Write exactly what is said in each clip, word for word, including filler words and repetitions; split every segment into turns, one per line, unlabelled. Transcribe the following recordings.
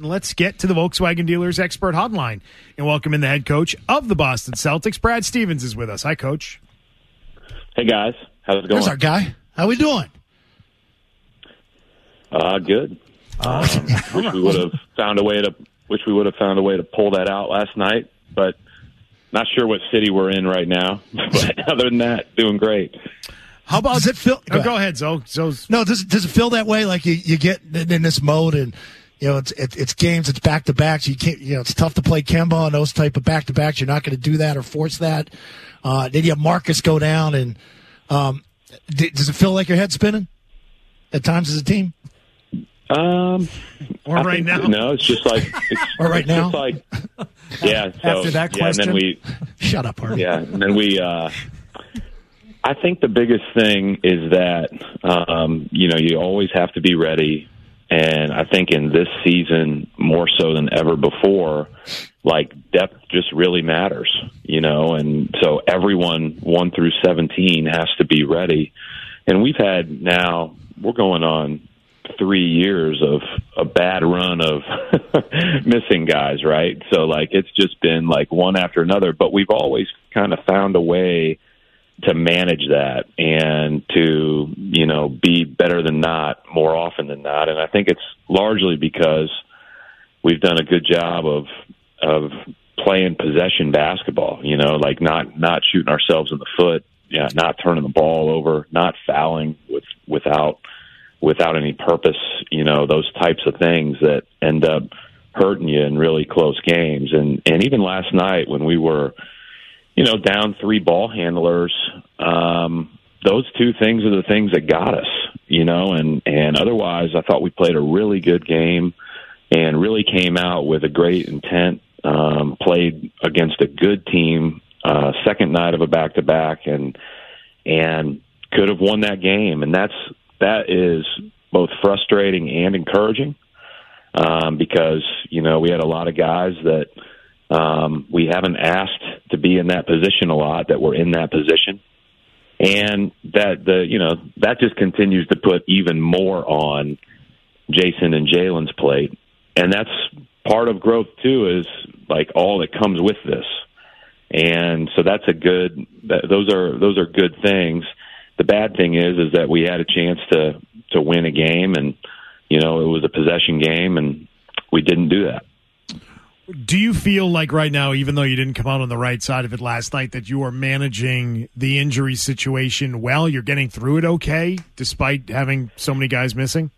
Let's get to the Volkswagen Dealers Expert Hotline and welcome in the head coach of the Boston Celtics. Brad Stevens is with us. Hi, Coach.
Hey, guys. How's it going?
There's our guy. How we doing?
Uh, good. Um, wish we would have found a way to wish we would have found a way to pull that out last night, but not sure what city we're in right now. But other than that, doing great.
How about does it feel?
Go, oh, go ahead, Zoe. Zoe's...
No, does does it feel that way? Like you, you get in this mode, and you know it's it, it's games, it's back to backs. You can't, you know, it's tough to play Kemba on those type of back to backs. You're not going to do that or force that. Uh, then you have Marcus go down, and um, d- does it feel like your head's spinning at times as a team?
Um,
or
I
right
think,
now?
No, it's just like it's,
or right
it's
now.
Just like yeah. So,
After that
yeah,
question,
and then we
shut up, Harvey.
Yeah, and then we. Uh, I think the biggest thing is that um, you know you always have to be ready, and I think in this season more so than ever before, like depth just really matters, you know, and so everyone one through seventeen has to be ready, and we've had now we're going on three years of a bad run of missing guys, right? So, like, it's just been, like, one after another. But we've always kind of found a way to manage that and to, you know, be better than not more often than not. And I think it's largely because we've done a good job of of playing possession basketball, you know, like not, not shooting ourselves in the foot, yeah, not turning the ball over, not fouling with without – without any purpose, you know, those types of things that end up hurting you in really close games. And, and even last night when we were, you know, down three ball handlers, um, those two things are the things that got us, you know, and, and otherwise I thought we played a really good game and really came out with a great intent, um, played against a good team, uh, second night of a back-to-back and, and could have won that game. And that's, that is both frustrating and encouraging um, because, you know, we had a lot of guys that um, we haven't asked to be in that position a lot that were in that position. And that, the you know, that just continues to put even more on Jason and Jalen's plate. And that's part of growth, too, is, like, all that comes with this. And so that's a good – those are those are good things. The bad thing is, is that we had a chance to, to win a game and, you know, it was a possession game and we didn't do that.
Do you feel like right now, even though you didn't come out on the right side of it last night, that you are managing the injury situation well? You're getting through it okay, despite having so many guys missing?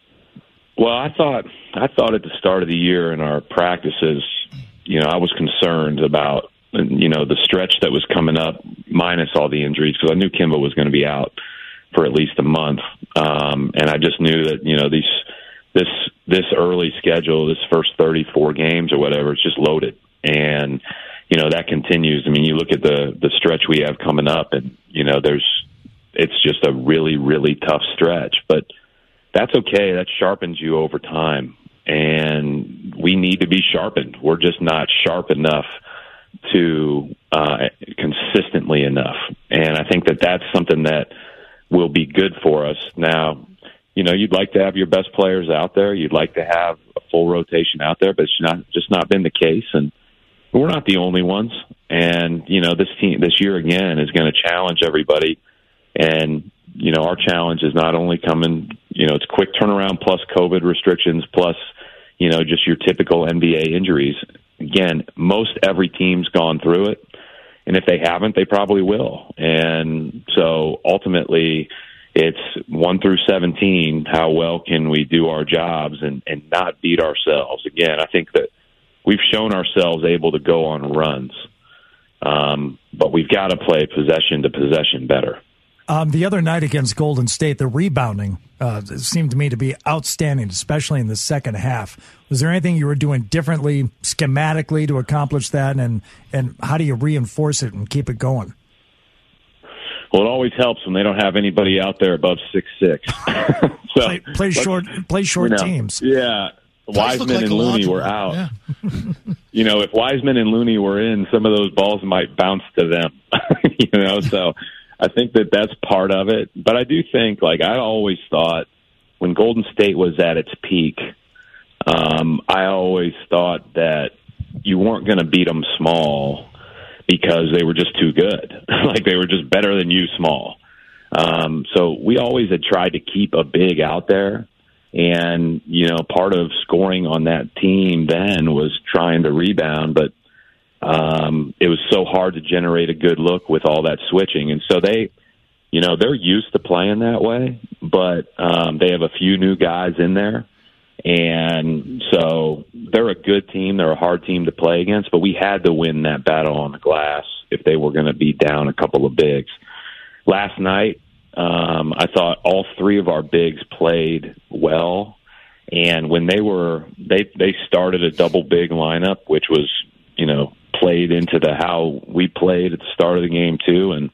Well, I thought, I thought at the start of the year in our practices, you know, I was concerned about, you know, the stretch that was coming up minus all the injuries because I knew Kemba was going to be out for at least a month. Um, and I just knew that, you know, these, this, this early schedule, this first thirty-four games or whatever, it's just loaded. And, you know, that continues. I mean, you look at the, the stretch we have coming up and, you know, there's, it's just a really, really tough stretch, but that's okay. That sharpens you over time. And we need to be sharpened. We're just not sharp enough to uh, consistently enough. And I think that that's something that will be good for us. Now, you know, you'd like to have your best players out there. You'd like to have a full rotation out there, but it's not just not been the case. And we're not the only ones. And, you know, this team this year again is going to challenge everybody. And, you know, our challenge is not only coming, you know, it's quick turnaround plus COVID restrictions plus, you know, just your typical N B A injuries. Again, most every team's gone through it, and if they haven't, they probably will. And so ultimately, it's one through seventeen, how well can we do our jobs and, and not beat ourselves? Again, I think that we've shown ourselves able to go on runs, um, but we've got to play possession to possession better.
Um, the other night against Golden State, the rebounding uh, seemed to me to be outstanding, especially in the second half. Was there anything you were doing differently schematically to accomplish that, and, and how do you reinforce it and keep it going?
Well, it always helps when they don't have anybody out there above six six. So
play, play short, play short
you know,
teams.
Yeah, Wiseman
like
and Looney were out.
Yeah.
You know, if Wiseman and Looney were in, some of those balls might bounce to them. You know, so I think that that's part of it. But I do think, like, I always thought when Golden State was at its peak, um, I always thought that you weren't going to beat them small because they were just too good. Like they were just better than you small. Um, so we always had tried to keep a big out there. And, you know, part of scoring on that team then was trying to rebound, but um, it was so hard to generate a good look with all that switching. And so they, you know, they're used to playing that way, but um, they have a few new guys in there. And so they're a good team. They're a hard team to play against, but we had to win that battle on the glass if they were going to be down a couple of bigs. Last night, Um, I thought all three of our bigs played well, and when they were they they started a double big lineup, which was you know played into the how we played at the start of the game too, and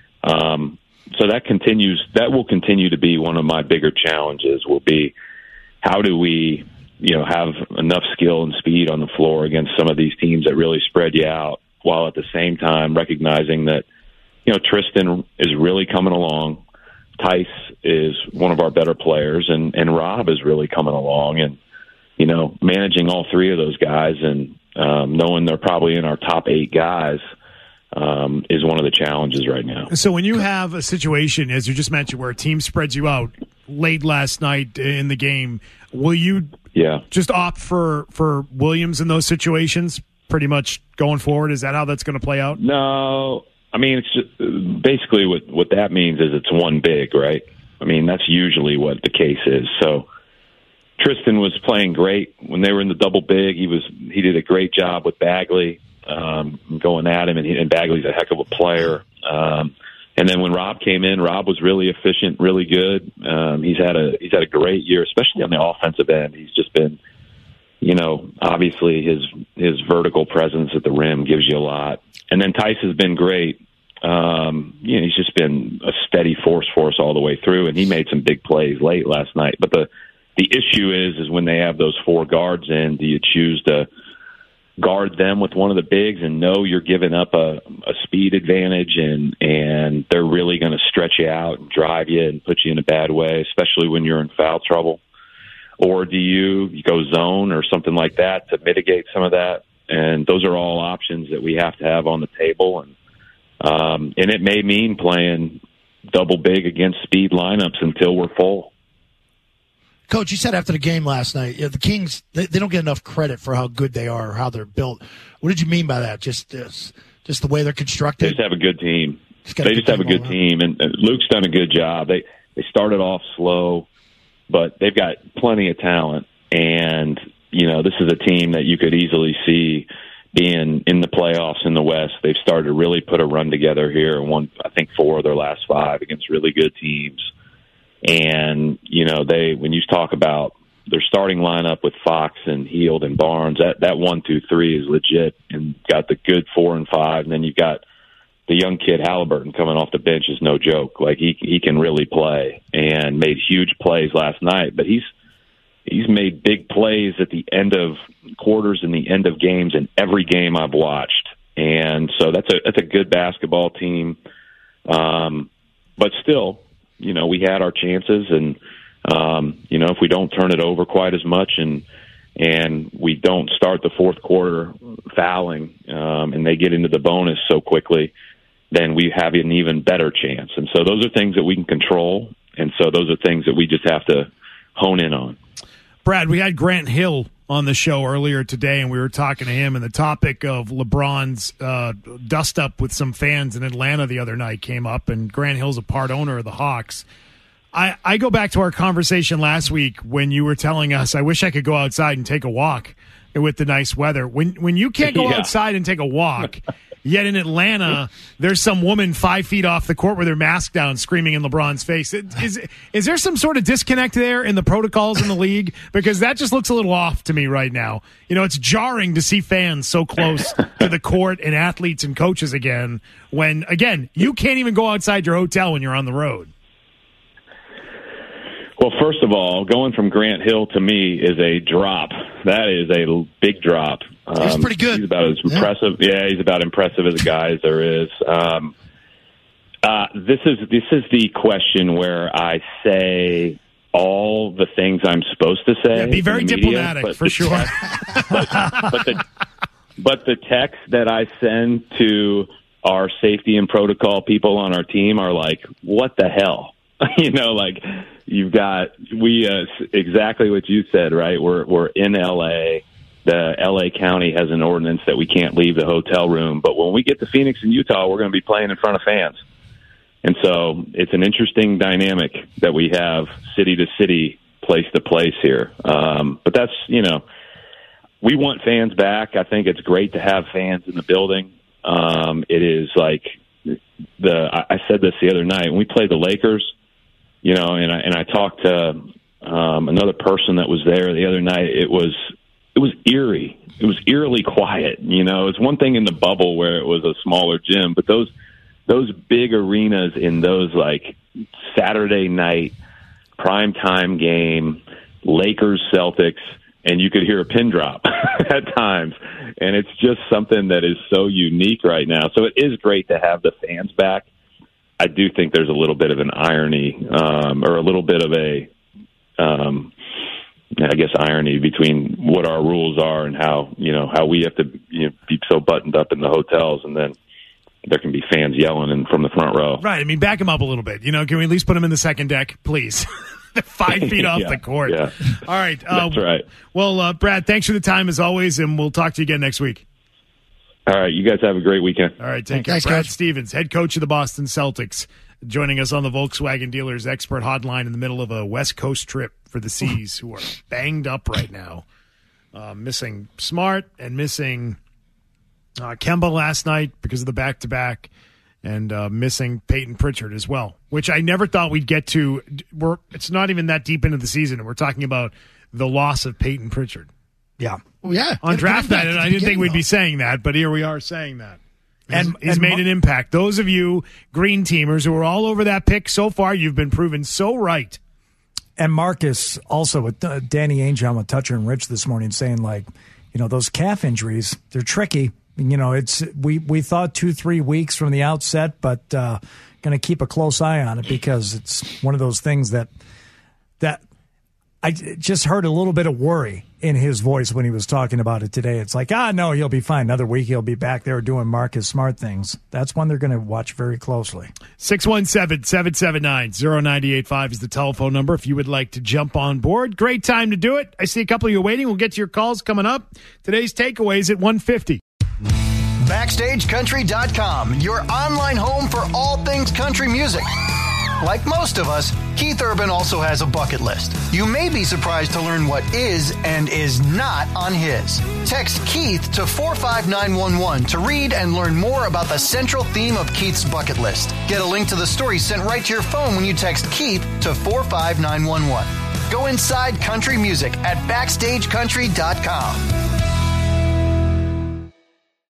um, so that continues. That will continue to be one of my bigger challenges. Will be how do we you know have enough skill and speed on the floor against some of these teams that really spread you out, while at the same time recognizing that. You know, Tristan is really coming along. Tice is one of our better players, and, and Rob is really coming along. And, you know, managing all three of those guys and um, knowing they're probably in our top eight guys um, is one of the challenges right now.
So when you have a situation, as you just mentioned, where a team spreads you out late last night in the game, will you
yeah.
just opt for, for Williams in those situations pretty much going forward? Is that how that's going to play out?
No. I mean, it's just, basically what, what that means is it's one big, right? I mean, that's usually what the case is. So Tristan was playing great when they were in the double big. He was he did a great job with Bagley um, going at him, and, he, and Bagley's a heck of a player. Um, and then when Rob came in, Rob was really efficient, really good. Um, he's had a he's had a great year, especially on the offensive end. He's just been, you know, obviously his his vertical presence at the rim gives you a lot. And then Tice has been great. Um, you know, he's just been a steady force for us all the way through, and he made some big plays late last night. But the the issue is, is when they have those four guards in, do you choose to guard them with one of the bigs and know you're giving up a, a speed advantage, and and they're really going to stretch you out and drive you and put you in a bad way, especially when you're in foul trouble? Or do you, you go zone or something like that to mitigate some of that? And those are all options that we have to have on the table. And um, and it may mean playing double big against speed lineups until we're full.
Coach, you said after the game last night, you know, the Kings, they, they don't get enough credit for how good they are or how they're built. What did you mean by that? Just this, just the way they're constructed?
They just have a good team.
Just
they just have a good team, and, and Luke's done a good job. They they started off slow, but they've got plenty of talent. And, you know, this is a team that you could easily see being in the playoffs in the West. They've started to really put a run together here and won, I think, four of their last five against really good teams. And, you know, they, when you talk about their starting lineup with Fox and Hield and Barnes, that, that one, two, three is legit and got the good four and five. And then you've got the young kid Halliburton coming off the bench is no joke. Like he, he can really play and made huge plays last night, but he's, he's made big plays at the end of quarters and the end of games in every game I've watched. And so that's a, that's a good basketball team. Um, but still, you know, we had our chances, and, um, you know, if we don't turn it over quite as much and and we don't start the fourth quarter fouling um, and they get into the bonus so quickly, then we have an even better chance. And so those are things that we can control, and so those are things that we just have to hone in on.
Brad, we had Grant Hill on the show earlier today, and we were talking to him, and the topic of LeBron's uh, dust-up with some fans in Atlanta the other night came up, and Grant Hill's a part owner of the Hawks. I, I go back to our conversation last week when you were telling us, I wish I could go outside and take a walk with the nice weather. When when you can't go yeah. outside and take a walk, yet in Atlanta, there's some woman five feet off the court with her mask down screaming in LeBron's face. Is, is there some sort of disconnect there in the protocols in the league? Because that just looks a little off to me right now. You know, it's jarring to see fans so close to the court and athletes and coaches again when, again, you can't even go outside your hotel when you're on the road.
Well, first of all, going from Grant Hill to me is a drop. That is a big drop. Um,
he's pretty good.
He's about as impressive. Yeah, yeah he's about impressive as a guy as there is. Um, uh, this is this is the question where I say all the things I'm supposed to say.
Yeah, be very
in the
diplomatic,
media,
for sure.
Text, but, but, the, but the texts that I send to our safety and protocol people on our team are like, what the hell? You know, like you've got, we, uh, exactly what you said, right? We're, we're in L A. The L A County has an ordinance that we can't leave the hotel room. But when we get to Phoenix and Utah, we're going to be playing in front of fans. And so it's an interesting dynamic that we have city to city, place to place here. Um, but that's, you know, we want fans back. I think it's great to have fans in the building. Um, it is like the, I said this the other night when we played the Lakers, you know, and I, and I talked to um, another person that was there the other night. It was, it was eerie. It was eerily quiet. You know, it's one thing in the bubble where it was a smaller gym, but those, those big arenas in those like Saturday night prime time game, Lakers, Celtics, and you could hear a pin drop at times. And it's just something that is so unique right now. So it is great to have the fans back. I do think there's a little bit of an irony um, or a little bit of a, um, I guess, irony between what our rules are and how, you know, how we have to you know, be so buttoned up in the hotels, and then there can be fans yelling in from the front row.
Right. I mean, back them up a little bit. You know, can we at least put them in the second deck, please? They're five feet off
yeah,
the court.
Yeah.
All right. Uh,
That's right.
Well, uh, Brad, thanks for the time as always, and we'll talk to you again next week.
All right. You guys have a great weekend.
All right. Take
Thanks,
care. Brad
guys.
Stevens, head coach of the Boston Celtics, joining us on the Volkswagen Dealers Expert Hotline in the middle of a West Coast trip for the C's, who are banged up right now. Uh, missing Smart and missing uh, Kemba last night because of the back-to-back. And uh, missing Peyton Pritchard as well, which I never thought we'd get to. We're, it's not even that deep into the season, and we're talking about the loss of Peyton Pritchard.
Yeah.
Well, yeah.
On
Get-
draft
get back
night,
to
and
the
I didn't think
beginning,
we'd be
though.
saying that, but here we are saying that.
And-
he's
and
made
Mar-
an impact. Those of you green teamers who are all over that pick so far, you've been proven so right.
And Marcus also with uh, Danny Ainge on with Toucher and Rich this morning saying, like, you know, those calf injuries, they're tricky. You know, it's we, we thought two, three weeks from the outset, but uh, going to keep a close eye on it because it's one of those things that that I just heard a little bit of worry in his voice when he was talking about it today. It's like, ah, no, he'll be fine. Another week he'll be back there doing Marcus Smart things. That's one they're going to watch very closely.
six one seven, seven seven nine, zero nine eight five is the telephone number if you would like to jump on board. Great time to do it. I see a couple of you waiting. We'll get to your calls coming up. Today's takeaways at one fifty.
Backstage Country dot com, your online home for all things country music. Like most of us, Keith Urban also has a bucket list. You may be surprised to learn what is and is not on his. Text Keith to four five nine one one to read and learn more about the central theme of Keith's bucket list. Get a link to the story sent right to your phone when you text Keith to four five nine one one. Go inside country music at Backstage Country dot com.